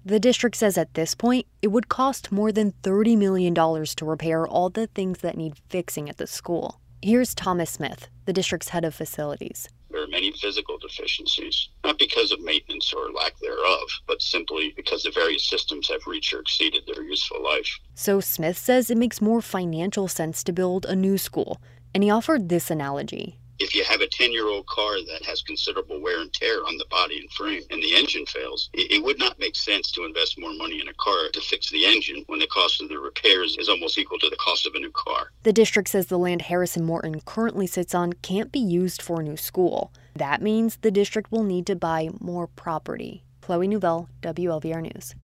The district says at this point, it would cost more than $30 million to repair all the things that need fixing at the school. Here's Thomas Smith, the district's head of facilities. There are many physical deficiencies, not because of maintenance or lack thereof, but simply because the various systems have reached or exceeded their useful life. So Smith says it makes more financial sense to build a new school, and he offered this analogy. If you have a 10-year-old car that has considerable wear and tear on the body and frame and the engine fails, it would not make sense to invest more money in a car to fix the engine when the cost of the repairs is almost equal to the cost of a new car. The district says the land Harrison Morton currently sits on can't be used for a new school. That means the district will need to buy more property. Chloe Nouvelle, WLVR News.